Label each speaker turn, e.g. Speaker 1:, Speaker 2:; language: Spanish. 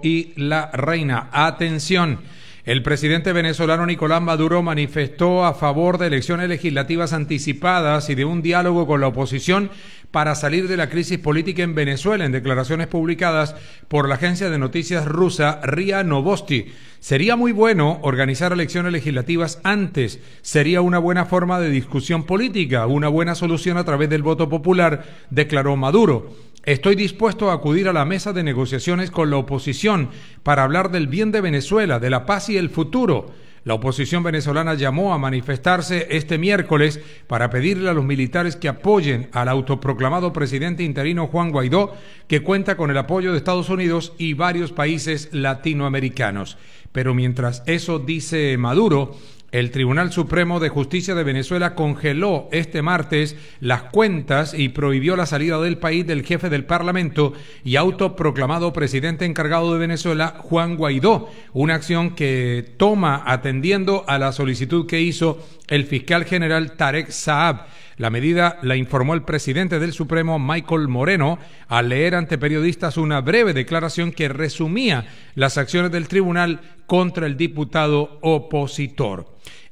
Speaker 1: y la reina. Atención. El presidente venezolano Nicolás Maduro manifestó a favor de elecciones legislativas anticipadas y de un diálogo con la oposición para salir de la crisis política en Venezuela, en declaraciones publicadas por la agencia de noticias rusa RIA Novosti. Sería muy bueno organizar elecciones legislativas antes, sería una buena forma de discusión política, una buena solución a través del voto popular, declaró Maduro. Estoy dispuesto a acudir a la mesa de negociaciones con la oposición para hablar del bien de Venezuela, de la paz y el futuro. La oposición venezolana llamó a manifestarse este miércoles para pedirle a los militares que apoyen al autoproclamado presidente interino Juan Guaidó, que cuenta con el apoyo de Estados Unidos y varios países latinoamericanos. Pero mientras eso dice Maduro, el Tribunal Supremo de Justicia de Venezuela congeló este martes las cuentas y prohibió la salida del país del jefe del Parlamento y autoproclamado presidente encargado de Venezuela, Juan Guaidó, una acción que toma atendiendo a la solicitud que hizo el fiscal general Tarek Saab. La medida la informó el presidente del Supremo, Michael Moreno, al leer ante periodistas una breve declaración que resumía las acciones del tribunal contra el diputado opositor.